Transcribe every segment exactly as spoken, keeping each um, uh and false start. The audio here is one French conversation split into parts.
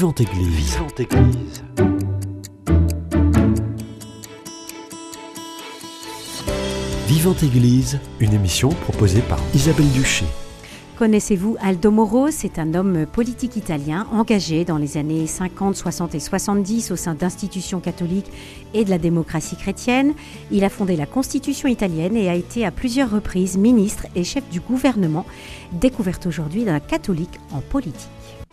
Vivante Église. Vivante Église. Vivante Église, une émission proposée par Isabelle Duché. Connaissez-vous Aldo Moro? C'est un homme politique italien engagé dans les années cinquante, soixante et soixante-dix au sein d'institutions catholiques et de la démocratie chrétienne. Il a fondé la Constitution italienne et a été à plusieurs reprises ministre et chef du gouvernement, découverte aujourd'hui d'un catholique en politique.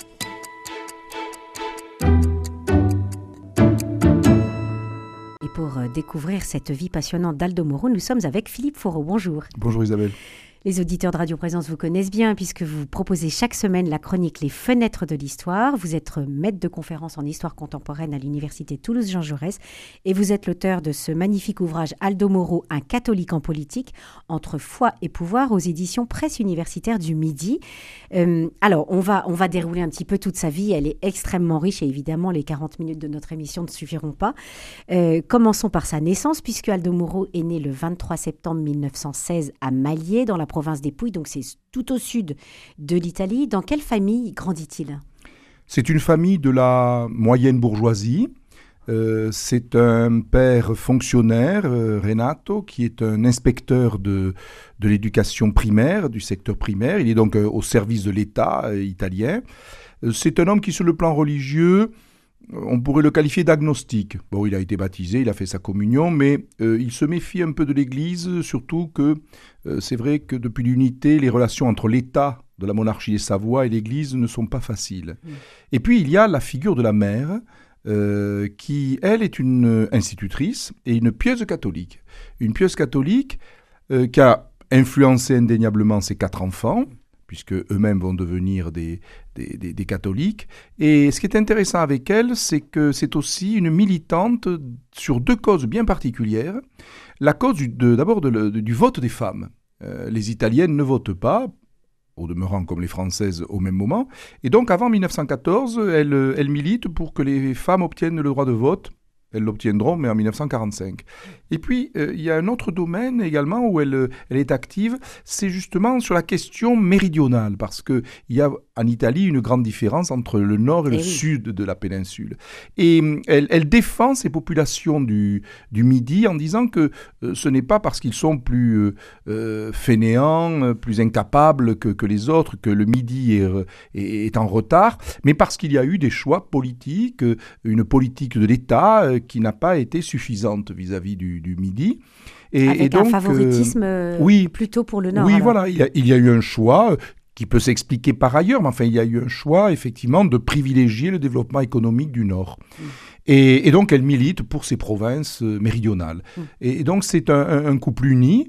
Et pour découvrir cette vie passionnante d'Aldo Moro, nous sommes avec Philippe Foreau. Bonjour. Bonjour Isabelle. Les auditeurs de Radio Présence vous connaissent bien puisque vous proposez chaque semaine la chronique Les Fenêtres de l'Histoire. Vous êtes maître de conférence en histoire contemporaine à l'Université Toulouse-Jean Jaurès et vous êtes l'auteur de ce magnifique ouvrage Aldo Moro, un catholique en politique, entre foi et pouvoir aux éditions Presse universitaire du Midi. Euh, alors, on va, on va dérouler un petit peu toute sa vie. Elle est extrêmement riche et évidemment, les quarante minutes de notre émission ne suffiront pas. Euh, commençons par sa naissance puisque Aldo Moro est né le vingt-trois septembre mille neuf cent seize à Mallier, dans la province des Pouilles, donc c'est tout au sud de l'Italie. Dans quelle famille grandit-il ? C'est une famille de la moyenne bourgeoisie. Euh, c'est un père fonctionnaire, euh, Renato, qui est un inspecteur de, de l'éducation primaire, du secteur primaire. Il est donc euh, au service de l'État euh, italien. Euh, c'est un homme qui, sur le plan religieux, on pourrait le qualifier d'agnostique. Bon, il a été baptisé, il a fait sa communion, mais euh, il se méfie un peu de l'Église, surtout que euh, c'est vrai que depuis l'unité, les relations entre l'État de la monarchie des Savoie et l'Église ne sont pas faciles. Mmh. Et puis, il y a la figure de la mère, euh, qui, elle, est une institutrice et une pieuse catholique. Une pieuse catholique euh, qui a influencé indéniablement ses quatre enfants, puisque eux-mêmes vont devenir des, des, des, des catholiques. Et ce qui est intéressant avec elle, c'est que c'est aussi une militante sur deux causes bien particulières. La cause du, de, d'abord de, de, du vote des femmes. Euh, les Italiennes ne votent pas, au demeurant comme les Françaises au même moment. Et donc avant mille neuf cent quatorze, elle, elle milite pour que les femmes obtiennent le droit de vote. Elles l'obtiendront, mais en mille neuf cent quarante-cinq. Et puis, euh, il y a un autre domaine également où elle, elle est active, c'est justement sur la question méridionale, parce qu'il y a en Italie une grande différence entre le nord et, et le oui. sud de la péninsule. Et elle, elle défend ces populations du, du Midi en disant que euh, ce n'est pas parce qu'ils sont plus euh, fainéants, plus incapables que, que les autres, que le Midi est, est, est en retard, mais parce qu'il y a eu des choix politiques, une politique de l'État qui n'a pas été suffisante vis-à-vis du, du Midi. Et, Avec et donc, un favoritisme euh, oui, plutôt pour le Nord. Oui, alors. voilà, il y, a, il y a eu un choix qui peut s'expliquer par ailleurs, mais enfin, il y a eu un choix, effectivement, de privilégier le développement économique du Nord. Mmh. Et, et donc, elle milite pour ces provinces méridionales. Mmh. Et, et donc, c'est un, un couple uni,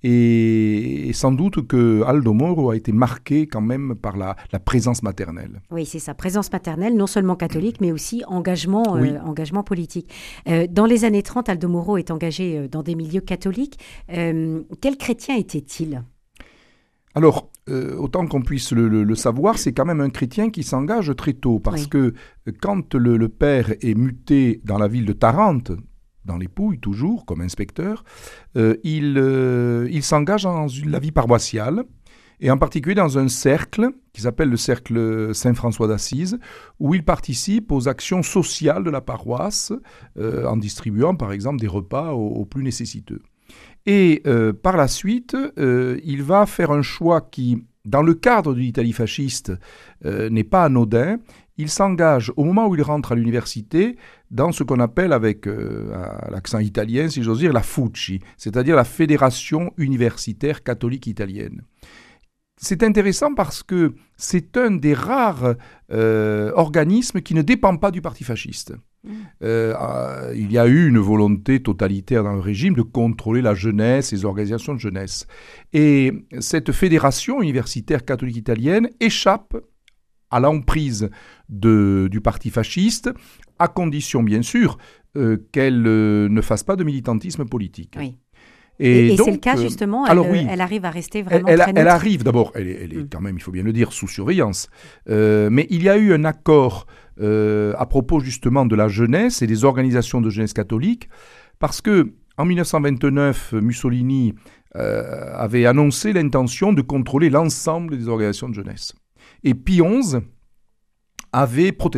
et, et sans doute que Aldo Moro a été marqué quand même par la, la présence maternelle. Oui, c'est ça, présence maternelle, non seulement catholique, mais aussi engagement, oui. euh, engagement politique. Euh, dans les années trente, Aldo Moro est engagé euh, dans des milieux catholiques. Euh, quel chrétien était-il ? Alors, euh, autant qu'on puisse le, le, le savoir, c'est quand même un chrétien qui s'engage très tôt, parce oui. que quand le, le père est muté dans la ville de Tarente, dans les Pouilles toujours, comme inspecteur, euh, il, euh, il s'engage dans une, la vie paroissiale, et en particulier dans un cercle qui s'appelle le cercle Saint-François d'Assise, où il participe aux actions sociales de la paroisse, euh, en distribuant par exemple des repas aux, aux plus nécessiteux. Et euh, par la suite, euh, il va faire un choix qui, dans le cadre de l'Italie fasciste, euh, n'est pas anodin. Il s'engage, au moment où il rentre à l'université, dans ce qu'on appelle, avec euh, l'accent italien, si j'ose dire, la Fucci, c'est-à-dire la Fédération universitaire catholique italienne. C'est intéressant parce que c'est un des rares euh, organismes qui ne dépend pas du parti fasciste. Mmh. Euh, il y a eu une volonté totalitaire dans le régime de contrôler la jeunesse, les organisations de jeunesse. Et cette fédération universitaire catholique italienne échappe à l'emprise de, du parti fasciste, à condition bien sûr euh, qu'elle euh, ne fasse pas de militantisme politique. Oui. Et, et, et donc, c'est le cas justement, euh, elle, alors oui, elle arrive à rester vraiment elle, très elle, neutre. elle arrive d'abord, elle est, elle est quand même, il faut bien le dire, sous surveillance. Euh, mais il y a eu un accord euh, à propos justement de la jeunesse et des organisations de jeunesse catholique, parce que en mille neuf cent vingt-neuf, Mussolini euh, avait annoncé l'intention de contrôler l'ensemble des organisations de jeunesse. Et Pie onze avait protesté.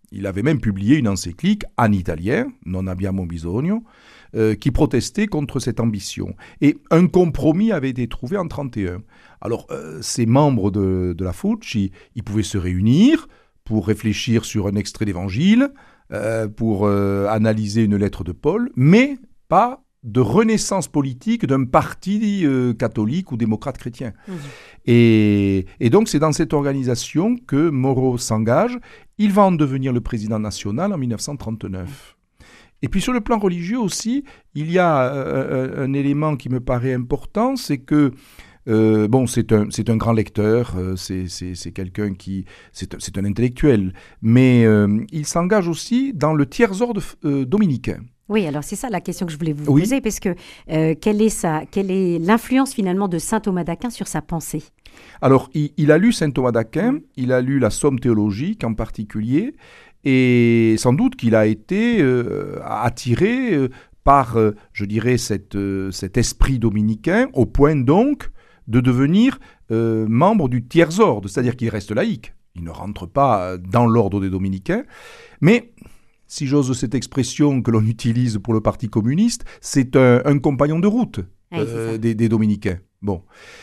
Il avait même publié une encyclique en italien, Non abbiamo bisogno, euh, qui protestait contre cette ambition. Et un compromis avait été trouvé en trente et un. Alors, euh, ces membres de, de la Fucci, ils, ils pouvaient se réunir pour réfléchir sur un extrait d'évangile, euh, pour euh, analyser une lettre de Paul, mais pas de renaissance politique d'un parti euh, catholique ou démocrate chrétien. Mmh. Et, et donc, c'est dans cette organisation que Moro s'engage. Il va en devenir le président national en dix-neuf cent trente-neuf. Mmh. Et puis, sur le plan religieux aussi, il y a euh, un, un élément qui me paraît important, c'est que Euh, bon, c'est un, c'est un grand lecteur, euh, c'est, c'est, c'est quelqu'un qui... C'est, c'est un intellectuel, mais euh, il s'engage aussi dans le tiers-ordre euh, dominicain. Oui, alors c'est ça la question que je voulais vous oui. poser, parce que euh, quelle est sa, quelle est l'influence finalement de saint Thomas d'Aquin sur sa pensée ? Alors, il, il a lu saint Thomas d'Aquin, mmh. il a lu la Somme théologique en particulier, et sans doute qu'il a été euh, attiré euh, par, euh, je dirais, cette, euh, cet esprit dominicain, au point donc de devenir euh, membre du tiers-ordre, c'est-à-dire qu'il reste laïque. Il ne rentre pas dans l'ordre des dominicains, mais, si j'ose cette expression que l'on utilise pour le Parti communiste, c'est un, un compagnon de route oui, euh, des, des dominicains. Bon.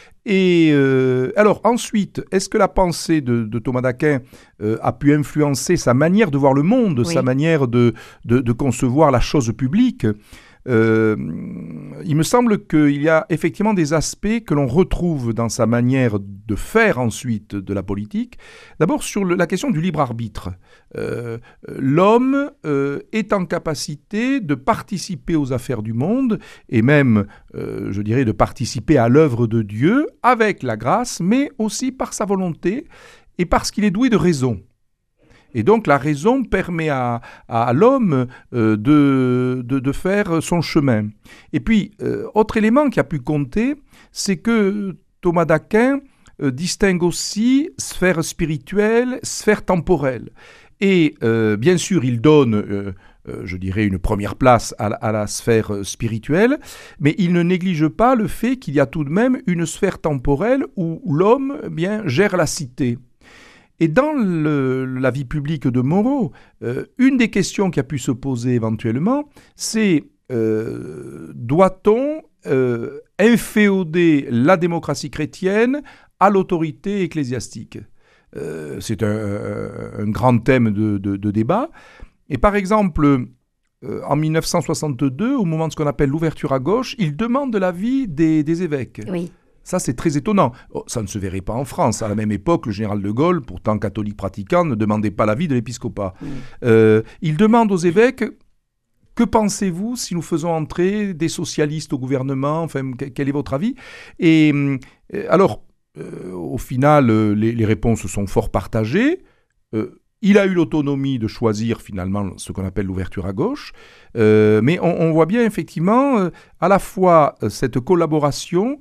Et euh, alors ensuite, est-ce que la pensée de, de Thomas d'Aquin euh, a pu influencer sa manière de voir le monde, oui. sa manière de, de, de concevoir la chose publique ? Euh, il me semble qu'il y a effectivement des aspects que l'on retrouve dans sa manière de faire ensuite de la politique. D'abord sur le, la question du libre arbitre. Euh, l'homme euh, est en capacité de participer aux affaires du monde et même, euh, je dirais, de participer à l'œuvre de Dieu avec la grâce, mais aussi par sa volonté et parce qu'il est doué de raison. Et donc la raison permet à, à l'homme euh, de, de, de faire son chemin. Et puis, euh, autre élément qui a pu compter, c'est que Thomas d'Aquin euh, distingue aussi sphère spirituelle, sphère temporelle. Et euh, bien sûr, il donne, euh, euh, je dirais, une première place à, à la sphère spirituelle, mais il ne néglige pas le fait qu'il y a tout de même une sphère temporelle où l'homme eh bien, gère la cité. Et dans le, la vie publique de Moro, euh, une des questions qui a pu se poser éventuellement, c'est euh, doit-on euh, inféoder la démocratie chrétienne à l'autorité ecclésiastique ? euh, C'est un, un grand thème de, de, de débat. Et par exemple, euh, en dix-neuf cent soixante-deux, au moment de ce qu'on appelle l'ouverture à gauche, il demande l'avis des, des évêques. Oui. Ça, c'est très étonnant. Oh, ça ne se verrait pas en France. À la même époque, le général de Gaulle, pourtant catholique pratiquant, ne demandait pas l'avis de l'épiscopat. Mmh. Euh, il demande aux évêques, que pensez-vous si nous faisons entrer des socialistes au gouvernement ? Enfin, quel est votre avis ? Et euh, alors, euh, au final, les, les réponses sont fort partagées. Euh, il a eu l'autonomie de choisir finalement ce qu'on appelle l'ouverture à gauche. Euh, mais on, on voit bien effectivement euh, à la fois euh, cette collaboration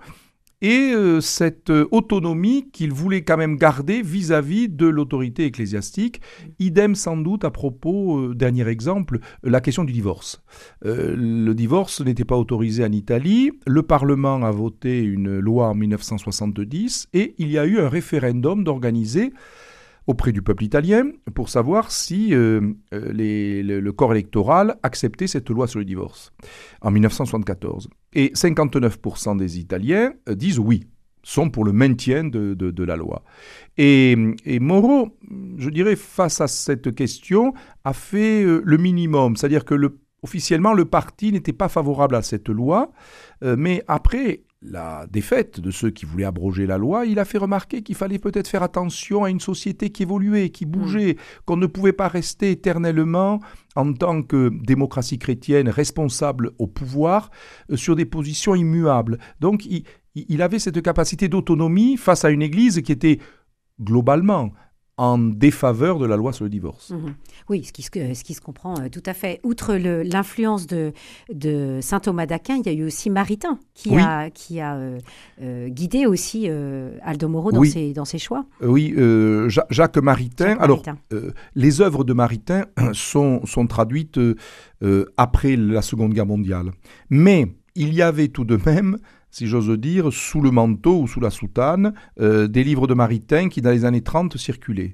et euh, cette euh, autonomie qu'il voulait quand même garder vis-à-vis de l'autorité ecclésiastique. Idem sans doute à propos, euh, dernier exemple, la question du divorce. Euh, le divorce n'était pas autorisé en Italie. Le Parlement a voté une loi en dix-neuf cent soixante-dix et il y a eu un référendum d'organiser auprès du peuple italien pour savoir si euh, les, le, le corps électoral acceptait cette loi sur le divorce en dix-neuf cent soixante-quatorze. Et cinquante-neuf pour cent des Italiens euh, disent oui, sont pour le maintien de, de, de la loi. Et, et Moro, je dirais, face à cette question, a fait euh, le minimum, c'est-à-dire que le, officiellement, le parti n'était pas favorable à cette loi, euh, mais après la défaite de ceux qui voulaient abroger la loi, il a fait remarquer qu'il fallait peut-être faire attention à une société qui évoluait, qui bougeait, mmh. qu'on ne pouvait pas rester éternellement en tant que démocratie chrétienne responsable au pouvoir euh, sur des positions immuables. Donc il, il avait cette capacité d'autonomie face à une église qui était globalement en défaveur de la loi sur le divorce. Mmh. Oui, ce qui, ce qui se comprend euh, tout à fait. Outre le, l'influence de, de saint Thomas d'Aquin, il y a eu aussi Maritain qui oui. a, qui a euh, euh, guidé aussi euh, Aldo Moro dans, oui. ses, dans ses choix. Oui, euh, Jacques Maritain. Jacques Alors, Maritain. Euh, les œuvres de Maritain sont, sont traduites euh, après la Seconde Guerre mondiale. Mais il y avait tout de même, si j'ose dire, sous le manteau ou sous la soutane, euh, des livres de Maritain qui, dans les années trente, circulaient.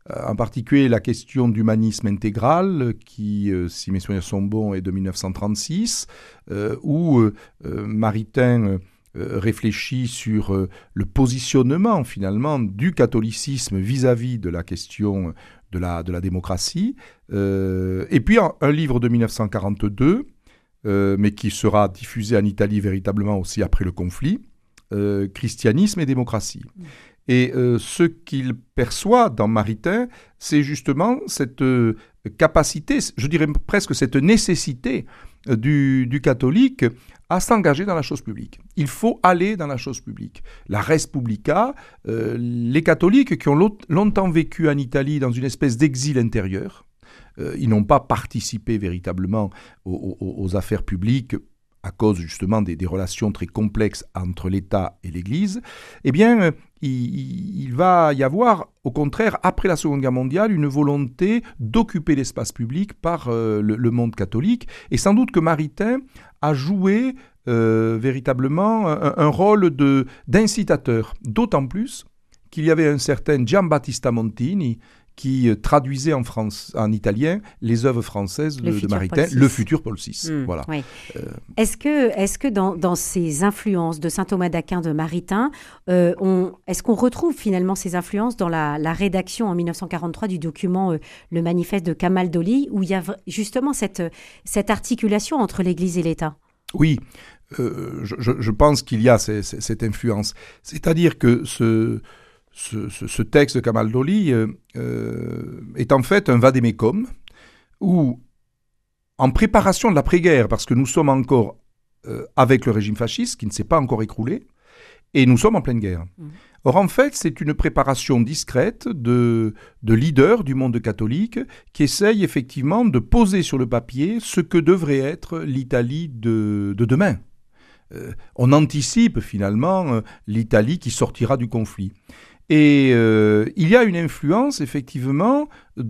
en particulier la question d'humanisme intégral, qui, euh, si mes souvenirs sont bons, est de mille neuf cent trente-six, euh, où euh, Maritain euh, réfléchit sur euh, le positionnement, finalement, du catholicisme vis-à-vis de la question de la, de la démocratie. Euh, et puis, un, un livre de mille neuf cent quarante-deux, euh, mais qui sera diffusé en Italie véritablement aussi après le conflit, euh, Christianisme et démocratie. Mmh. Et euh, ce qu'il perçoit dans Maritain, c'est justement cette euh, capacité, je dirais presque cette nécessité euh, du, du catholique à s'engager dans la chose publique. Il faut aller dans la chose publique. La res publica, euh, les catholiques qui ont lo- longtemps vécu en Italie dans une espèce d'exil intérieur, euh, ils n'ont pas participé véritablement aux, aux, aux affaires publiques à cause justement des, des relations très complexes entre l'État et l'Église, eh bien, euh, il, il va y avoir, au contraire, après la Seconde Guerre mondiale, une volonté d'occuper l'espace public par euh, le, le monde catholique. Et sans doute que Maritain a joué euh, véritablement un, un rôle de, d'incitateur, d'autant plus qu'il y avait un certain Giambattista Montini qui traduisait en, France, en italien les œuvres françaises de, de Maritain, le futur Paul six. Mmh, voilà. Oui. Euh... Est-ce que, est-ce que dans, dans ces influences de saint Thomas d'Aquin, de Maritain, euh, on, est-ce qu'on retrouve finalement ces influences dans la, la rédaction en mille neuf cent quarante-trois du document euh, Le Manifeste de Camaldoli, où il y a justement cette, cette articulation entre l'Église et l'État ? Oui, euh, je, je pense qu'il y a ces, ces, cette influence. C'est-à-dire que ce... Ce, ce, ce texte de Camaldoli euh, euh, est en fait un vade-mecum où, en préparation de l'après-guerre, parce que nous sommes encore euh, avec le régime fasciste qui ne s'est pas encore écroulé, et nous sommes en pleine guerre. Mmh. Or, en fait, c'est une préparation discrète de, de leaders du monde catholique qui essayent effectivement de poser sur le papier ce que devrait être l'Italie de, de demain. Euh, on anticipe finalement euh, l'Italie qui sortira du conflit. Et euh, il y a une influence, effectivement,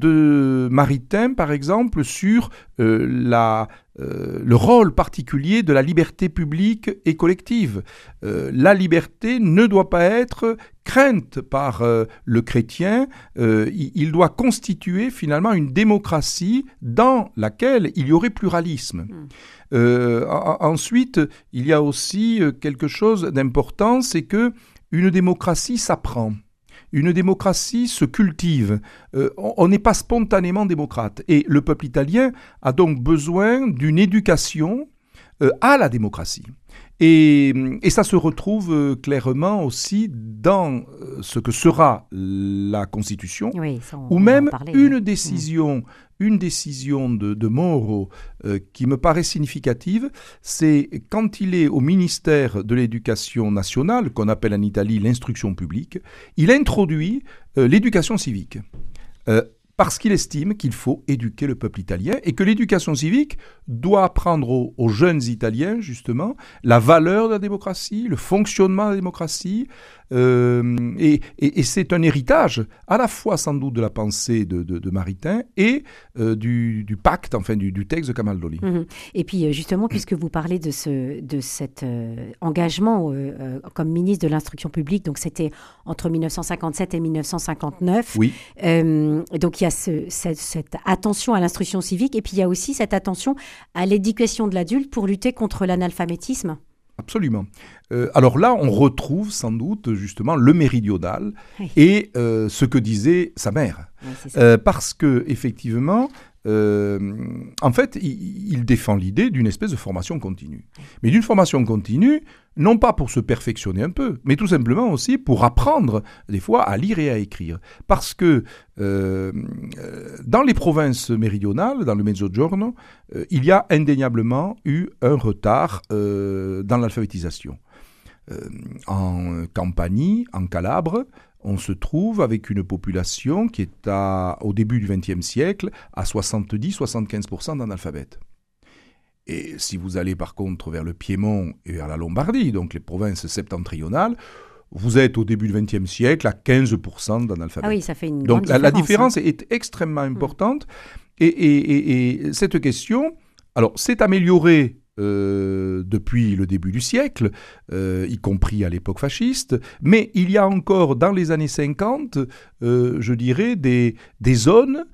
de Maritain, par exemple, sur euh, la, euh, le rôle particulier de la liberté publique et collective. Euh, la liberté ne doit pas être crainte par euh, le chrétien, euh, il, il doit constituer finalement une démocratie dans laquelle il y aurait pluralisme. Mmh. Euh, en, ensuite, il y a aussi quelque chose d'important, c'est que une démocratie s'apprend. Une démocratie se cultive. Euh, on n'est pas spontanément démocrate. Et le peuple italien a donc besoin d'une éducation euh, à la démocratie. Et, et ça se retrouve euh, clairement aussi dans euh, ce que sera la Constitution, oui, ça, on, ou même parler, une, oui. décision, mmh. une décision de, de Moro euh, qui me paraît significative, c'est quand il est au ministère de l'Éducation nationale, qu'on appelle en Italie l'instruction publique, il introduit euh, l'éducation civique. Euh, parce qu'il estime qu'il faut éduquer le peuple italien et que l'éducation civique doit apprendre aux, aux jeunes Italiens, justement, la valeur de la démocratie, le fonctionnement de la démocratie. Euh, et, et, et c'est un héritage, à la fois sans doute de la pensée de, de, de Maritain et euh, du, du pacte, enfin du, du texte de Camaldoli. Mmh. Et puis justement, puisque vous parlez de, ce, de cet euh, engagement euh, euh, comme ministre de l'Instruction publique, donc c'était entre mille neuf cent cinquante-sept et mille neuf cent cinquante-neuf. Oui. Euh, donc il y a ce, cette, cette attention à l'instruction civique et puis il y a aussi cette attention à l'éducation de l'adulte pour lutter contre l'analphabétisme. Absolument. Euh, alors là, on retrouve sans doute justement le méridional oui. et euh, ce que disait sa mère. Oui, c'est ça. Euh, parce que effectivement, euh, en fait, il, il défend l'idée d'une espèce de formation continue. Oui. Mais d'une formation continue, non pas pour se perfectionner un peu, mais tout simplement aussi pour apprendre des fois à lire et à écrire. Parce que euh, dans les provinces méridionales, dans le Mezzogiorno, euh, il y a indéniablement eu un retard euh, dans l'alphabétisation. Euh, en Campanie, en Calabre, on se trouve avec une population qui est à, au début du vingtième siècle à soixante-dix à soixante-quinze pour cent d'analphabètes. Et si vous allez par contre vers le Piémont et vers la Lombardie, donc les provinces septentrionales, vous êtes au début du vingtième siècle à quinze pour cent d'analphabètes. Ah oui, ça fait une donc grande la, différence. la différence est extrêmement importante. Mmh. Et, et, et, et cette question, alors c'est amélioré euh, depuis le début du siècle, euh, y compris à l'époque fasciste, mais il y a encore dans les années cinquante, euh, je dirais, des, des zones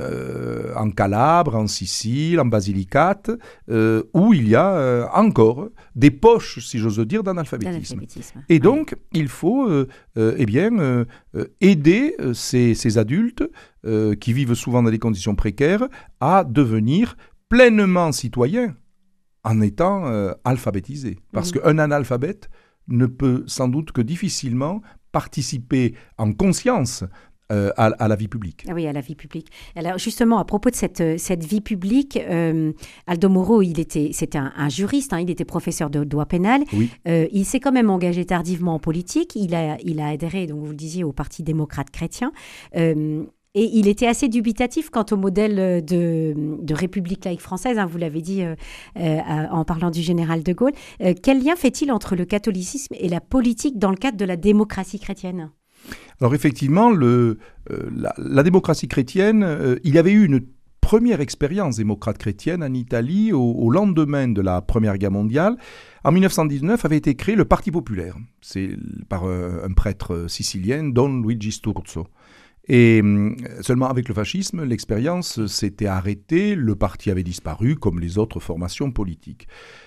euh, en Calabre, en Sicile, en Basilicate, euh, où il y a euh, encore des poches, si j'ose dire, d'analphabétisme. Et donc, oui. il faut euh, euh, eh bien, euh, aider ces, ces adultes euh, qui vivent souvent dans des conditions précaires à devenir pleinement citoyens en étant euh, alphabétisés. Parce mmh. qu'un analphabète ne peut sans doute que difficilement participer en conscience Euh, à, à la vie publique. Ah oui, à la vie publique. Alors justement, à propos de cette, cette vie publique, euh, Aldo Moro, il était, c'était un, un juriste, hein, il était professeur de droit pénal. Oui. Euh, il s'est quand même engagé tardivement en politique. Il a, il a adhéré, donc vous le disiez, au Parti démocrate chrétien. Euh, Et il était assez dubitatif quant au modèle de, de République laïque française, hein, vous l'avez dit euh, euh, en parlant du général de Gaulle. Euh, quel lien fait-il entre le catholicisme et la politique dans le cadre de la démocratie chrétienne ? Alors effectivement, le, euh, la, la démocratie chrétienne, euh, il y avait eu une première expérience démocrate chrétienne en Italie au, au lendemain de la Première Guerre mondiale. En mille neuf cent dix-neuf avait été créé le Parti populaire, c'est par euh, un prêtre sicilien, Don Luigi Sturzo. Et euh, seulement avec le fascisme, l'expérience s'était arrêtée, le parti avait disparu comme les autres formations politiques.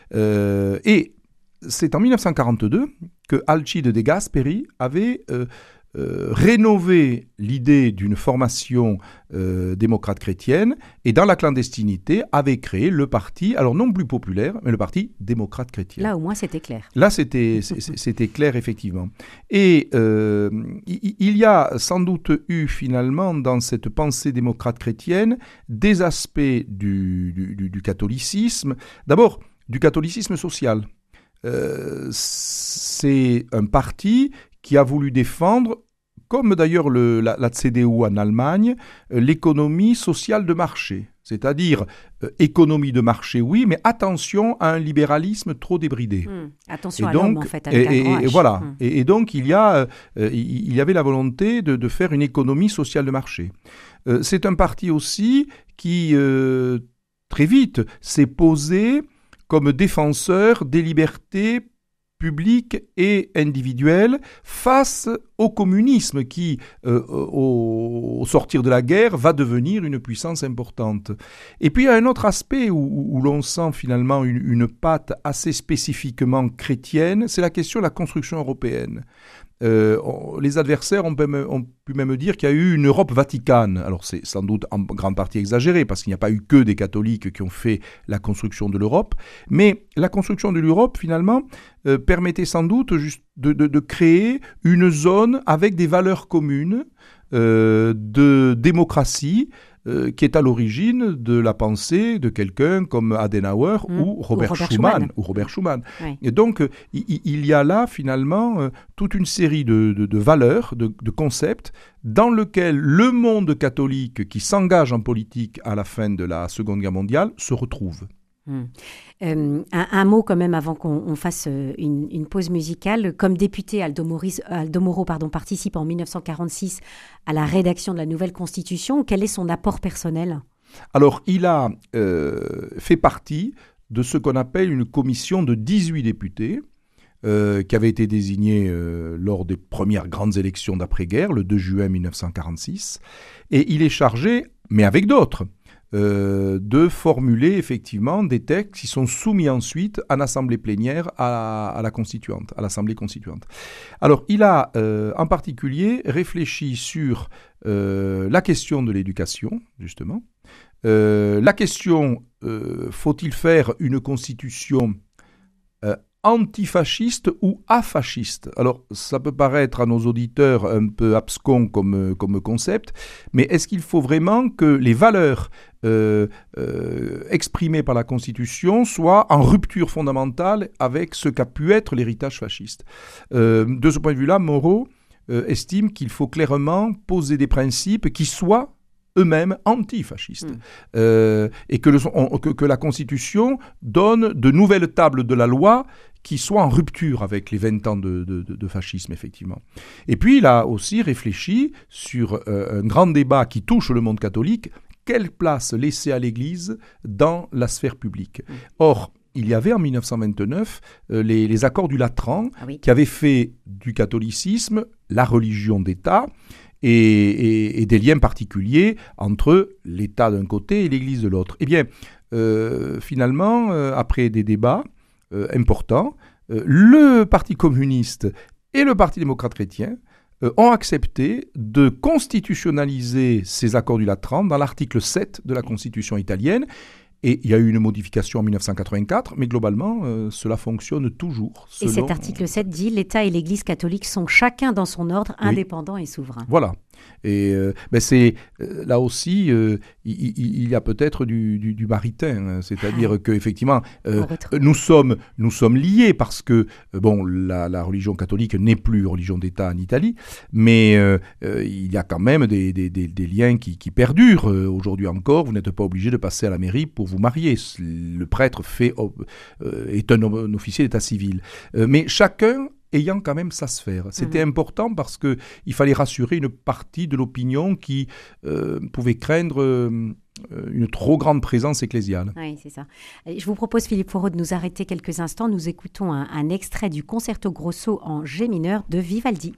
Euh, et c'est en mille neuf cent quarante-deux que Alcide De Gasperi avait euh, euh, rénové l'idée d'une formation euh, démocrate chrétienne et dans la clandestinité avait créé le parti, alors non plus populaire, mais le parti démocrate chrétien. Là au moins c'était clair. Là c'était, c'était clair effectivement. Et euh, il y a sans doute eu finalement dans cette pensée démocrate chrétienne des aspects du, du, du catholicisme, d'abord du catholicisme social. Euh, c'est un parti qui a voulu défendre, comme d'ailleurs le, la, la C D U en Allemagne, euh, l'économie sociale de marché. C'est-à-dire, euh, économie de marché, oui, mais attention à un libéralisme trop débridé. Mmh. Attention et à donc, l'homme, en fait, avec et, un grand et, H. voilà. Mmh. Et, et donc, il y, a, euh, il y avait la volonté de, de faire une économie sociale de marché. Euh, c'est un parti aussi qui, euh, très vite, s'est posé comme défenseur des libertés publiques et individuelles face au communisme qui, euh, au, au sortir de la guerre, va devenir une puissance importante. Et puis il y a un autre aspect où, où l'on sent finalement une, une patte assez spécifiquement chrétienne, c'est la question de la construction européenne. Euh, on, les adversaires ont, ont pu même dire qu'il y a eu une Europe vaticane. Alors c'est sans doute en grande partie exagéré parce qu'il n'y a pas eu que des catholiques qui ont fait la construction de l'Europe, mais la construction de l'Europe finalement euh, permettait sans doute juste de, de, de créer une zone avec des valeurs communes euh, de démocratie euh, qui est à l'origine de la pensée de quelqu'un comme Adenauer mmh. ou Robert, ou Robert Schuman, Schuman. Ou Robert Schuman. Oui. Et donc, euh, il, il y a là, finalement, euh, toute une série de, de, de valeurs, de, de concepts, dans lesquels le monde catholique qui s'engage en politique à la fin de la Seconde Guerre mondiale se retrouve. Mmh. Euh, un, un mot quand même avant qu'on on fasse une, une pause musicale. Comme député, Aldo, Maurice, Aldo Moro pardon, participe en mille neuf cent quarante-six à la rédaction de la nouvelle Constitution. Quel est son apport personnel ? Alors, il a euh, fait partie de ce qu'on appelle une commission de dix-huit députés euh, qui avait été désignée euh, lors des premières grandes élections d'après-guerre, le deux juin mille neuf cent quarante-six. Et il est chargé, mais avec d'autres, Euh, de formuler effectivement des textes qui sont soumis ensuite en assemblée plénière à, à la constituante, à l'assemblée constituante. Alors, il a euh, en particulier réfléchi sur euh, la question de l'éducation, justement, euh, la question euh, faut-il faire une constitution euh, antifasciste ou afasciste. Alors, ça peut paraître à nos auditeurs un peu abscon comme, comme concept, mais est-ce qu'il faut vraiment que les valeurs euh, euh, exprimées par la Constitution soient en rupture fondamentale avec ce qu'a pu être l'héritage fasciste ? euh, De ce point de vue-là, Moro euh, estime qu'il faut clairement poser des principes qui soient eux-mêmes antifascistes. Mmh. Euh, et que, le, on, que, que la Constitution donne de nouvelles tables de la loi qui soient en rupture avec les vingt ans de, de, de, de fascisme, effectivement. Et puis, il a aussi réfléchi sur euh, un grand débat qui touche le monde catholique, quelle place laisser à l'Église dans la sphère publique ? Mmh. Or, il y avait en mille neuf cent vingt-neuf euh, les, les accords du Latran Ah oui. qui avaient fait du catholicisme la religion d'État et, et- et des liens particuliers entre l'État d'un côté et l'Église de l'autre. Eh bien, euh, finalement, euh, après des débats euh, importants, euh, le Parti communiste et le Parti démocrate chrétien euh, ont accepté de constitutionnaliser ces accords du Latran dans l'article sept de la Constitution italienne. Et il y a eu une modification en mille neuf cent quatre-vingt-quatre, mais globalement, euh, cela fonctionne toujours. Et selon- cet article sept dit « L'État et l'Église catholique sont chacun dans son ordre, Oui. indépendants et souverains Voilà. Et euh, ben c'est euh, là aussi, euh, il, il- il y a peut-être du, du, du maritain, hein, c'est-à-dire Ah. qu'effectivement, euh, On retrouve. nous sommes nous sommes liés parce que euh, bon, la, la religion catholique n'est plus religion d'État en Italie, mais euh, euh, il y a quand même des, des, des, des liens qui, qui perdurent. Euh, aujourd'hui encore, vous n'êtes pas obligé de passer à la mairie pour vous marier. Le prêtre fait euh, est un, un officier d'état civil, Euh, mais chacun ayant quand même sa sphère. C'était Mhm. important parce que il fallait rassurer une partie de l'opinion qui euh, pouvait craindre euh, une trop grande présence ecclésiale. Oui, c'est ça. Allez, je vous propose, Philippe Foreau, de nous arrêter quelques instants. Nous écoutons un, un extrait du Concerto Grosso en G mineur de Vivaldi.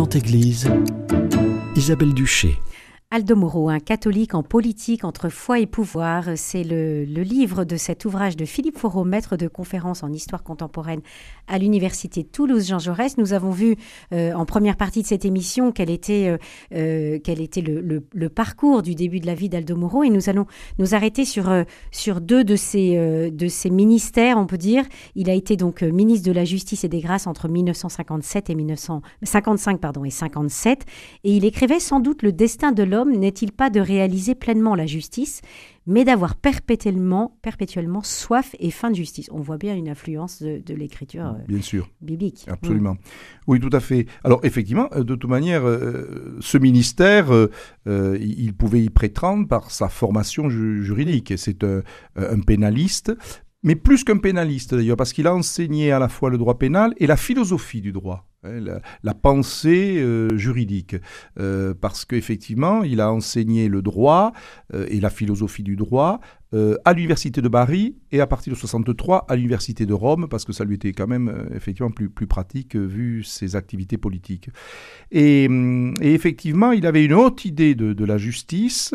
Vivante Église, Isabelle Duché. Aldo Moro, un catholique en politique entre foi et pouvoir, c'est le, le livre de cet ouvrage de Philippe Foreau, maître de conférence en histoire contemporaine à l'université Toulouse-Jean Jaurès. Nous avons vu euh, en première partie de cette émission quel était, euh, euh, quel était le, le, le parcours du début de la vie d'Aldo Moro, et nous allons nous arrêter sur, euh, sur deux de ses, euh, de ses ministères, on peut dire. Il a été donc euh, ministre de la Justice et des Grâces entre mille neuf cent cinquante-sept et mille neuf cent cinquante-cinq pardon, et cinquante-sept, et il écrivait sans doute le destin de l'homme n'est-il pas de réaliser pleinement la justice, mais d'avoir perpétuellement, perpétuellement soif et faim de justice. On voit bien une influence de, de l'écriture euh, bien sûr. biblique. Absolument. Mmh. Oui, tout à fait. Alors, effectivement, de toute manière, euh, ce ministère, euh, euh, il pouvait y prétendre par sa formation ju- juridique. C'est un, un pénaliste, mais plus qu'un pénaliste d'ailleurs, parce qu'il a enseigné à la fois le droit pénal et la philosophie du droit. La, la pensée euh, juridique, euh, parce qu'effectivement, il a enseigné le droit euh, et la philosophie du droit euh, à l'université de Bari et à partir de soixante-trois à l'université de Rome, parce que ça lui était quand même euh, effectivement plus, plus pratique euh, vu ses activités politiques. Et, et effectivement, il avait une haute idée de, de la justice.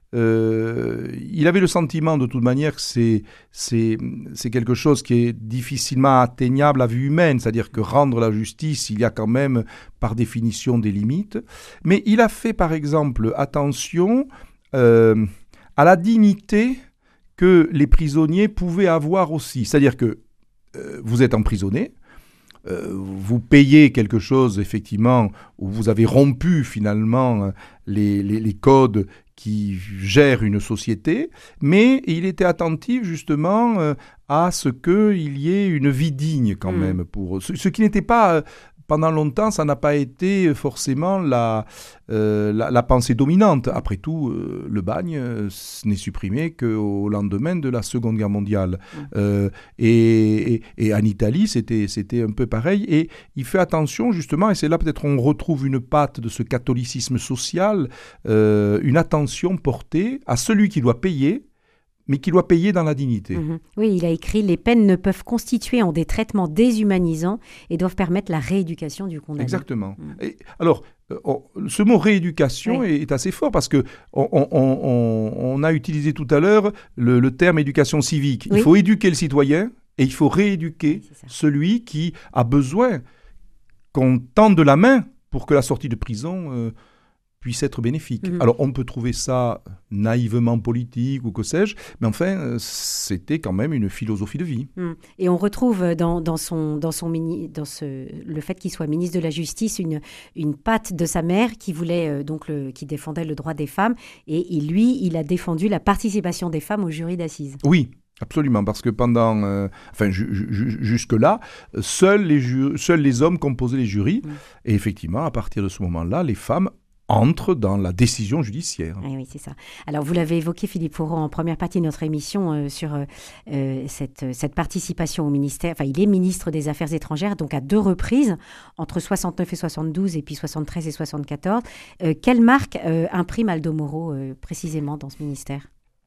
Euh, il avait le sentiment de toute manière que c'est, c'est, c'est quelque chose qui est difficilement atteignable à vue humaine, c'est-à-dire que rendre la justice, il y a quand même par définition des limites, mais il a fait par exemple attention euh, à la dignité que les prisonniers pouvaient avoir aussi, c'est-à-dire que euh, vous êtes emprisonné, Euh, vous payez quelque chose, effectivement, où vous avez rompu finalement les, les, les codes qui gèrent une société, mais il était attentif justement euh, à ce qu'il y ait une vie digne quand mmh. même. Pour ce, ce qui n'était pas... Euh, pendant longtemps, ça n'a pas été forcément la, euh, la, la pensée dominante. Après tout, euh, le bagne euh, n'est supprimé qu'au lendemain de la Seconde Guerre mondiale. Mmh. Euh, et, et, et en Italie, c'était, c'était un peu pareil. Et il fait attention, justement, et c'est là peut-être on retrouve une patte de ce catholicisme social, euh, une attention portée à celui qui doit payer, mais qui doit payer dans la dignité. Mmh. Oui, il a écrit « Les peines ne peuvent constituer en des traitements déshumanisants et doivent permettre la rééducation du condamné. » Exactement. Mmh. Et, alors, on, ce mot rééducation oui. est, est assez fort parce qu'on on, on, on, on a utilisé tout à l'heure le, le terme éducation civique. Oui. Il faut éduquer le citoyen et il faut rééduquer oui, celui qui a besoin qu'on tende la main pour que la sortie de prison... Euh, puisse être bénéfique. Mmh. Alors, on peut trouver ça naïvement politique ou que sais-je, mais enfin, c'était quand même une philosophie de vie. Mmh. Et on retrouve dans, dans, son, dans, son mini, dans ce, le fait qu'il soit ministre de la Justice une, une patte de sa mère qui, voulait, euh, donc le, qui défendait le droit des femmes. Et, et lui, il a défendu la participation des femmes au jury d'assises. Oui. Absolument, parce que pendant, euh, enfin ju- ju- jusque-là, seuls les, ju- seuls les hommes composaient les jurys. Mmh. Et effectivement, à partir de ce moment-là, les femmes entre dans la décision judiciaire. Oui, oui, c'est ça. Alors, vous l'avez évoqué, Philippe Foreau, en première partie de notre émission euh, sur euh, cette, cette participation au ministère. Enfin, il est ministre des Affaires étrangères, donc à deux reprises, entre soixante-neuf et soixante-douze, et puis soixante-treize et soixante-quatorze. Euh, quelle marque euh, imprime Aldo Moro, euh, précisément, dans ce ministère ?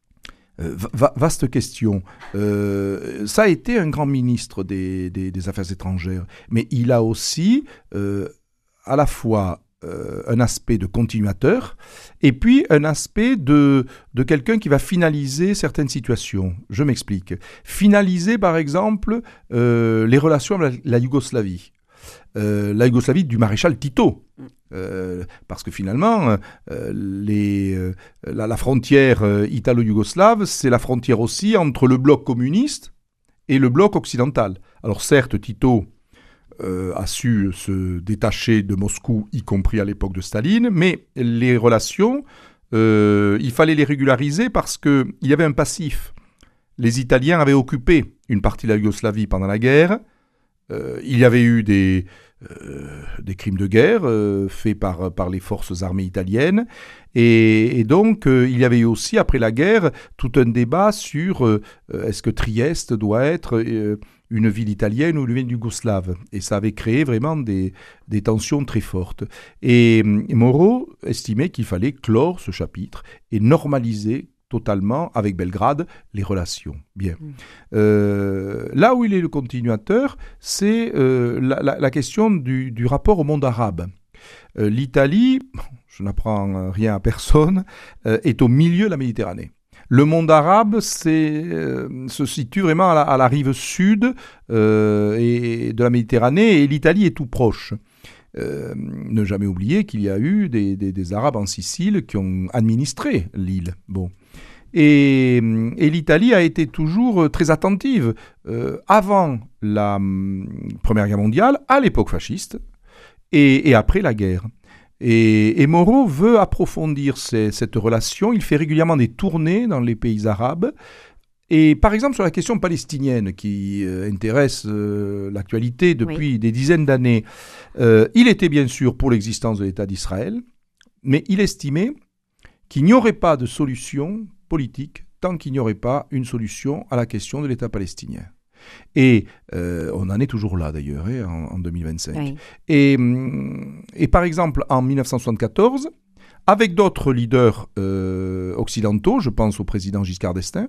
Euh, va- vaste question. Euh, ça a été un grand ministre des, des, des Affaires étrangères, mais il a aussi, euh, à la fois, Euh, un aspect de continuateur et puis un aspect de, de quelqu'un qui va finaliser certaines situations. Je m'explique. Finaliser, par exemple, euh, les relations avec la, la Yougoslavie. Euh, la Yougoslavie du maréchal Tito. Euh, parce que finalement, euh, les, euh, la, la frontière euh, italo-yougoslave, c'est la frontière aussi entre le bloc communiste et le bloc occidental. Alors certes, Tito... Euh, a su se détacher de Moscou, y compris à l'époque de Staline, mais les relations, euh, il fallait les régulariser parce qu'il y avait un passif. Les Italiens avaient occupé une partie de la Yougoslavie pendant la guerre, euh, il y avait eu des, euh, des crimes de guerre euh, faits par, par les forces armées italiennes, et, et donc euh, il y avait eu aussi, après la guerre, tout un débat sur euh, est-ce que Trieste doit être... Euh, une ville italienne ou une ville yougoslave. Et ça avait créé vraiment des, des tensions très fortes. Et, et Moro estimait qu'il fallait clore ce chapitre et normaliser totalement avec Belgrade les relations. Bien. Mmh. Euh, là où il est le continuateur, c'est euh, la, la, la question du, du rapport au monde arabe. euh, l'Italie, je n'apprends rien à personne, euh, est au milieu de la Méditerranée. Le monde arabe c'est, euh, se situe vraiment à la, à la rive sud euh, et, de la Méditerranée, et l'Italie est tout proche. Euh, ne jamais oublier qu'il y a eu des, des, des Arabes en Sicile qui ont administré l'île. Bon. Et, et l'Italie a été toujours très attentive, euh, avant la um, Première Guerre mondiale, à l'époque fasciste, et, et après la guerre. Et, et Moro veut approfondir ces, cette relation. Il fait régulièrement des tournées dans les pays arabes. Et par exemple, sur la question palestinienne qui euh, intéresse euh, l'actualité depuis oui. des dizaines d'années, euh, il était bien sûr pour l'existence de l'État d'Israël, mais il estimait qu'il n'y aurait pas de solution politique tant qu'il n'y aurait pas une solution à la question de l'État palestinien. Et euh, on en est toujours là d'ailleurs, hein, en, en deux mille vingt-cinq. Oui. Et, et par exemple, en dix-neuf cent soixante-quatorze, avec d'autres leaders euh, occidentaux, je pense au président Giscard d'Estaing,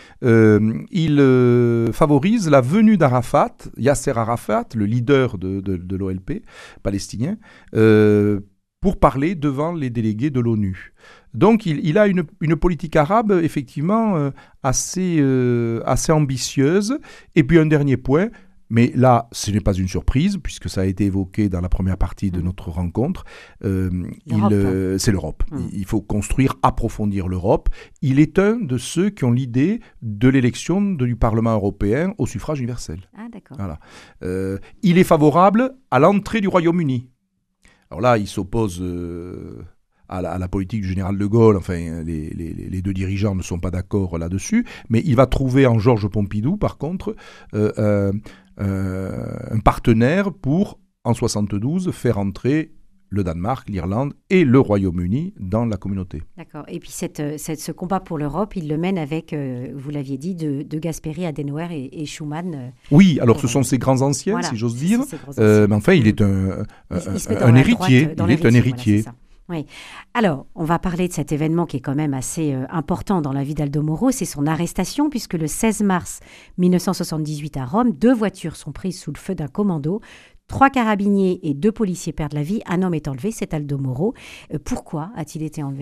euh, il euh, favorise la venue d'Arafat, Yasser Arafat, le leader de, de, de l'O L P palestinien, euh, pour parler devant les délégués de l'ONU. Donc il, il a une, une politique arabe effectivement euh, assez, euh, assez ambitieuse. Et puis un dernier point, mais là ce n'est pas une surprise puisque ça a été évoqué dans la première partie de mmh. notre rencontre, euh, il, euh, c'est l'Europe. Mmh. Il faut construire, approfondir l'Europe. Il est un de ceux qui ont l'idée de l'élection du Parlement européen au suffrage universel. Ah d'accord. Voilà. Euh, il est favorable à l'entrée du Royaume-Uni. Alors là, il s'oppose euh, à, la, à la politique du général de Gaulle. Enfin, les, les, les deux dirigeants ne sont pas d'accord là-dessus. Mais il va trouver en Georges Pompidou, par contre, euh, euh, euh, un partenaire pour, en soixante-douze, faire entrer le Danemark, l'Irlande et le Royaume-Uni dans la communauté. D'accord. Et puis cette, cette, ce combat pour l'Europe, il le mène avec, euh, vous l'aviez dit, de, de Gasperi, Adenauer et, et Schuman. Euh, oui, alors ce sont ses grands anciens, voilà, si j'ose dire. Euh, mais enfin, il est un, un, il, un héritier. Il est un héritier. Voilà, oui. Alors, on va parler de cet événement qui est quand même assez euh, important dans la vie d'Aldo Moro, c'est son arrestation, puisque le seize mars dix-neuf cent soixante-dix-huit à Rome, deux voitures sont prises sous le feu d'un commando. Trois carabiniers et deux policiers perdent la vie. Un homme est enlevé, c'est Aldo Moro. Euh, pourquoi a-t-il été enlevé ?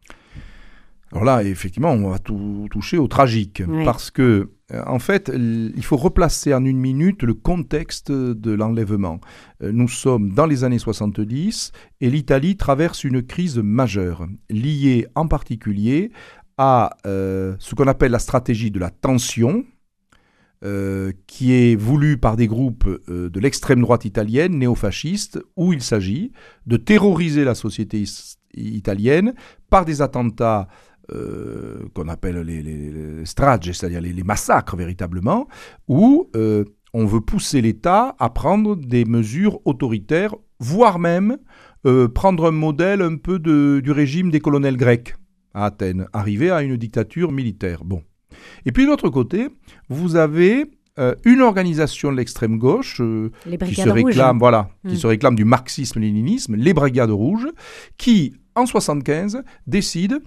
Alors là, effectivement, on va tout toucher au tragique. Oui. Parce que, en fait, il faut replacer en une minute le contexte de l'enlèvement. Nous sommes dans les années soixante-dix et l'Italie traverse une crise majeure, liée en particulier à euh, ce qu'on appelle la stratégie de la tension, Euh, qui est voulu par des groupes euh, de l'extrême droite italienne, néofascistes, où il s'agit de terroriser la société is- italienne par des attentats euh, qu'on appelle les, les, les strage, c'est-à-dire les, les massacres véritablement, où euh, on veut pousser l'État à prendre des mesures autoritaires, voire même euh, prendre un modèle un peu de, du régime des colonels grecs à Athènes, arriver à une dictature militaire. Bon. Et puis de l'autre côté, vous avez euh, une organisation de l'extrême gauche euh, qui, se réclame, voilà, mmh. qui se réclame du marxisme-léninisme, les Brigades rouges, qui, en soixante-quinze, décide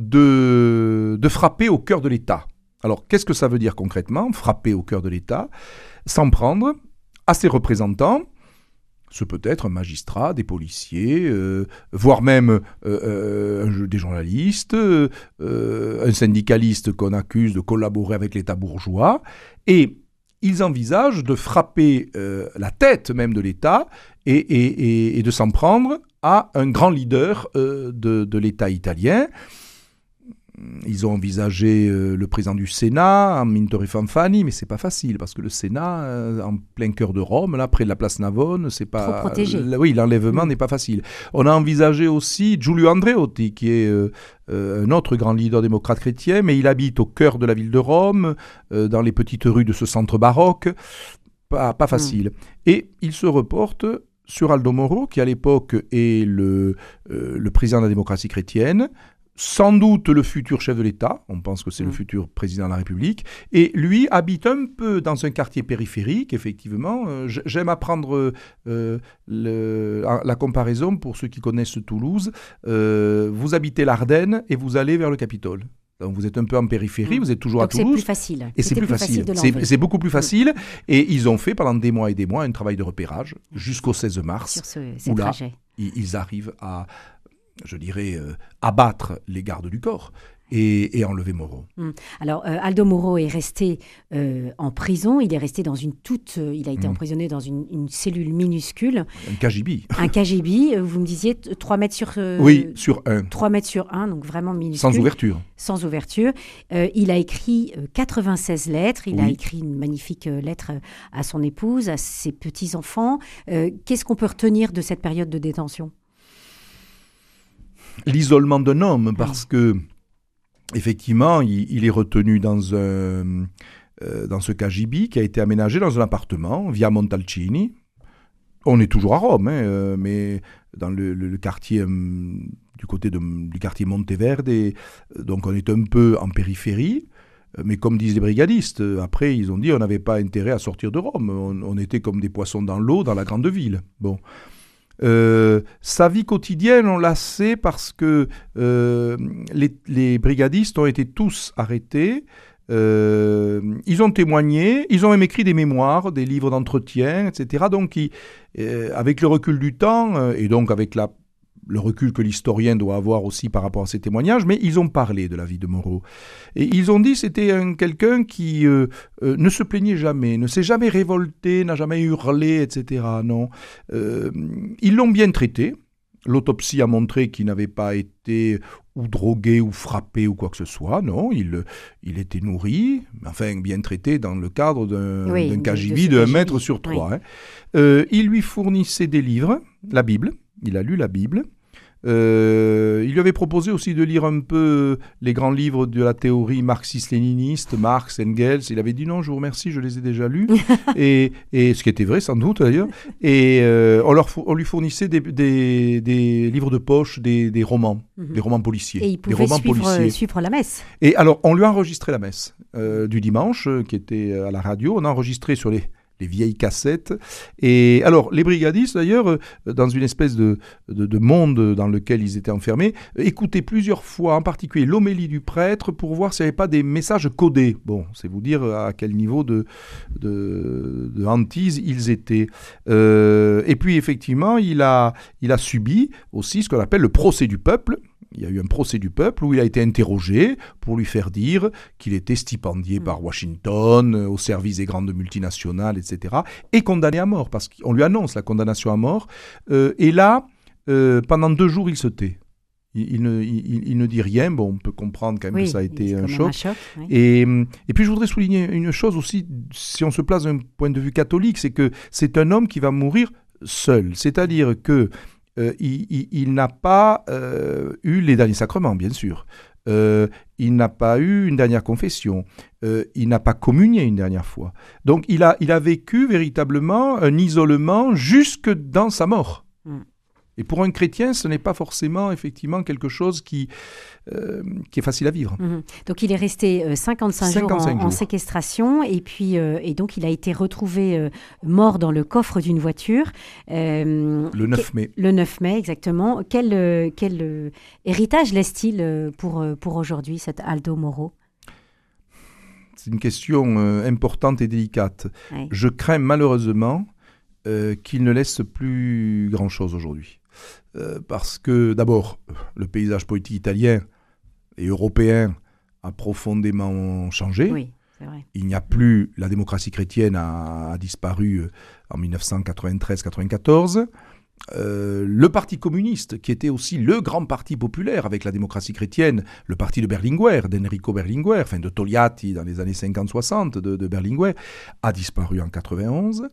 de, de frapper au cœur de l'État. Alors, qu'est-ce que ça veut dire concrètement, frapper au cœur de l'État ? S'en prendre à ses représentants. Ce peut être un magistrat, des policiers, euh, voire même euh, euh, des journalistes, euh, un syndicaliste qu'on accuse de collaborer avec l'État bourgeois. Et ils envisagent de frapper euh, la tête même de l'État et, et, et, et de s'en prendre à un grand leader euh, de, de l'État italien. Ils ont envisagé euh, le président du Sénat, Amintore Fanfani, mais c'est pas facile parce que le Sénat, euh, en plein cœur de Rome, là près de la place Navone, c'est pas. Trop protégé. Euh, oui, l'enlèvement mmh. n'est pas facile. On a envisagé aussi Giulio Andreotti, qui est euh, euh, un autre grand leader démocrate chrétien, mais il habite au cœur de la ville de Rome, euh, dans les petites rues de ce centre baroque. Pas, pas facile. Mmh. Et il se reporte sur Aldo Moro, qui à l'époque est le, euh, le président de la démocratie chrétienne. Sans doute le futur chef de l'État, on pense que c'est mmh. le futur président de la République, et lui habite un peu dans un quartier périphérique, effectivement. Euh, j'aime apprendre euh, le, la comparaison pour ceux qui connaissent Toulouse. Euh, vous habitez l'Ardenne et vous allez vers le Capitole. Donc vous êtes un peu en périphérie, mmh. vous êtes toujours Donc à Toulouse. c'est plus facile. Et c'est plus, plus facile. facile c'est, c'est beaucoup plus facile. Mmh. Et ils ont fait pendant des mois et des mois un travail de repérage jusqu'au seize mars. Sur ce, où là, trajet. ils arrivent à, je dirais, euh, abattre les gardes du corps. Et, et enlever Moreau. Hum. Alors, euh, Aldo Moro est resté euh, en prison. Il est resté dans une toute... Euh, il a été hum. emprisonné dans une, une cellule minuscule. Un K G B. Un K G B. Vous me disiez trois mètres sur... Euh, oui, sur un. trois mètres sur un, donc vraiment minuscule. Sans ouverture. Sans ouverture. Euh, il a écrit euh, quatre-vingt-seize lettres. Il oui. a écrit une magnifique euh, lettre à son épouse, à ses petits-enfants. Euh, qu'est-ce qu'on peut retenir de cette période de détention ? L'isolement d'un homme, parce oui. que... Effectivement, il, il est retenu dans, un, euh, dans ce K G B qui a été aménagé dans un appartement, via Montalcini. On est toujours à Rome, hein, euh, mais dans le, le, le quartier, euh, du côté de, du quartier Monteverde, et, euh, donc on est un peu en périphérie. Mais comme disent les brigadistes, après ils ont dit on n'avait pas intérêt à sortir de Rome. On, on était comme des poissons dans l'eau dans la grande ville. Bon. Euh, sa vie quotidienne, on la sait parce que euh, les, les brigadistes ont été tous arrêtés. Euh, ils ont témoigné, ils ont même écrit des mémoires, des livres d'entretien, et cetera. Donc, ils, euh, avec le recul du temps, euh, et donc avec la, le recul que l'historien doit avoir aussi par rapport à ces témoignages, mais ils ont parlé de la vie de Moreau. Et ils ont dit que c'était un, quelqu'un qui euh, euh, ne se plaignait jamais, ne s'est jamais révolté, n'a jamais hurlé, et cetera. Non. Euh, ils l'ont bien traité. L'autopsie a montré qu'il n'avait pas été ou drogué ou frappé ou quoi que ce soit. Non, il, il était nourri, enfin bien traité dans le cadre d'un, oui, d'un K G B de un mètre sur trois. Oui. Hein. Euh, il lui fournissait des livres, la Bible. Il a lu la Bible. Euh, il lui avait proposé aussi de lire un peu les grands livres de la théorie marxiste-léniniste, Marx, Engels. Il avait dit non, je vous remercie, je les ai déjà lus. et, et ce qui était vrai sans doute d'ailleurs. Et euh, on, leur, on lui fournissait des, des, des livres de poche, des, des romans, mm-hmm. des romans policiers. Et il pouvait des romans suivre, policiers. suivre la messe. Et alors, on lui a enregistré la messe euh, du dimanche, euh, qui était à la radio. On a enregistré sur les... les vieilles cassettes. Et alors, les brigadistes, d'ailleurs, euh, dans une espèce de, de, de monde dans lequel ils étaient enfermés, euh, écoutaient plusieurs fois, en particulier l'homélie du prêtre, pour voir s'il n'y avait pas des messages codés. Bon, c'est vous dire à quel niveau de, de, de hantise ils étaient. Euh, et puis, effectivement, il a, il a subi aussi ce qu'on appelle le procès du peuple. Il y a eu un procès du peuple où il a été interrogé pour lui faire dire qu'il était stipendié mmh. par Washington, au service des grandes multinationales, et cetera, et condamné à mort, parce qu'on lui annonce la condamnation à mort. Euh, et là, euh, pendant deux jours, il se tait. Il, il, ne, il, il ne dit rien. Bon, on peut comprendre quand même oui, que ça a été un choc. Un choc oui. et, et puis, je voudrais souligner une chose aussi, si on se place d'un point de vue catholique, c'est que c'est un homme qui va mourir seul. C'est-à-dire que Euh, il, il, il n'a pas euh, eu les derniers sacrements, bien sûr. Euh, il n'a pas eu une dernière confession. Euh, il n'a pas communié une dernière fois. Donc, il a, il a vécu véritablement un isolement jusque dans sa mort. Mm. Et pour un chrétien, ce n'est pas forcément, effectivement, quelque chose qui, euh, qui est facile à vivre. Mmh. Donc, il est resté euh, cinquante-cinq, cinquante-cinq jours en, jours en séquestration. Et puis, euh, et donc, il a été retrouvé euh, mort dans le coffre d'une voiture. Euh, le neuf mai. Le neuf mai, exactement. Quel, euh, quel euh, héritage laisse-t-il euh, pour, pour aujourd'hui, cet Aldo Moro ? C'est une question euh, importante et délicate. Ouais. Je crains malheureusement euh, qu'il ne laisse plus grand-chose aujourd'hui. Euh, parce que, d'abord, le paysage politique italien et européen a profondément changé. Oui, c'est vrai. Il n'y a plus... La démocratie chrétienne a, a disparu en dix-neuf cent quatre-vingt-treize quatre-vingt-quatorze. Euh, le Parti communiste, qui était aussi le grand parti populaire avec la démocratie chrétienne, le parti de Berlinguer, d'Enrico Berlinguer, enfin de Togliatti dans les années cinquante soixante, de, de Berlinguer, a disparu en quatre-vingt-onze.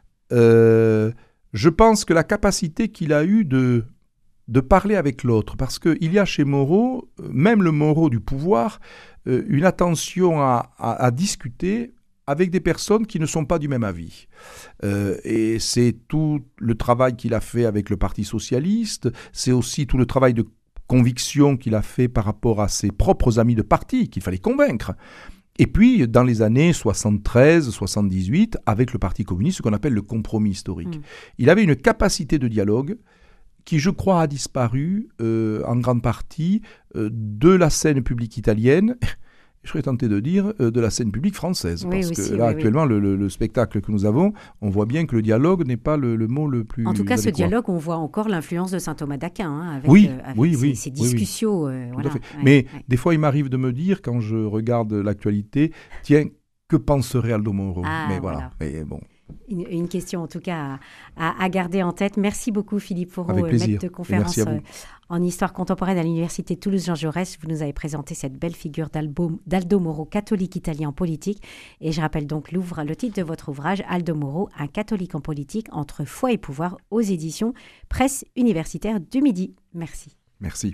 Euh, je pense que la capacité qu'il a eue de, de parler avec l'autre, parce qu'il y a chez Moro, même le Moro du pouvoir, euh, une attention à, à, à discuter avec des personnes qui ne sont pas du même avis. Euh, et c'est tout le travail qu'il a fait avec le Parti socialiste, c'est aussi tout le travail de conviction qu'il a fait par rapport à ses propres amis de parti, qu'il fallait convaincre. Et puis, dans les années soixante-treize soixante-dix-huit, avec le Parti communiste, ce qu'on appelle le compromis historique. Mmh. Il avait une capacité de dialogue qui, je crois, a disparu euh, en grande partie euh, de la scène publique italienne, je serais tenté de dire euh, de la scène publique française. Oui, parce aussi, que là, oui, actuellement, oui. Le, le, le spectacle que nous avons, on voit bien que le dialogue n'est pas le, le mot le plus En tout cas, adéquat. ce dialogue, on voit encore l'influence de saint Thomas d'Aquin, hein, avec, oui, euh, avec oui, ces, oui, ces discussions. Oui, oui. Euh, Tout voilà. à fait. Ouais, Mais ouais. des fois, il m'arrive de me dire, quand je regarde l'actualité, tiens, que penserait Aldo Moro? Ah, Mais voilà. voilà. Et bon. Une, une question en tout cas à, à, à garder en tête. Merci beaucoup Philippe Foreau, maître de conférence euh, en histoire contemporaine à l'université Toulouse-Jean Jaurès. Vous nous avez présenté cette belle figure d'Aldo, d'Aldo Moro, catholique italien en politique. Et je rappelle donc l'ouvre, le titre de votre ouvrage, Aldo Moro, un catholique en politique entre foi et pouvoir, aux éditions Presse universitaire du Midi. Merci. Merci.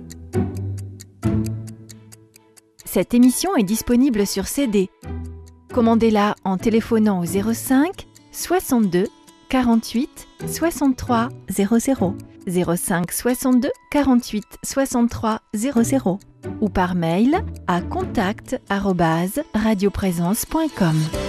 Cette émission est disponible sur C D. Commandez-la en téléphonant au zéro cinq soixante-deux quarante-huit soixante-trois zéro zéro, zéro cinq soixante-deux quarante-huit soixante-trois zéro zéro ou par mail à contact arobase radioprésence point com.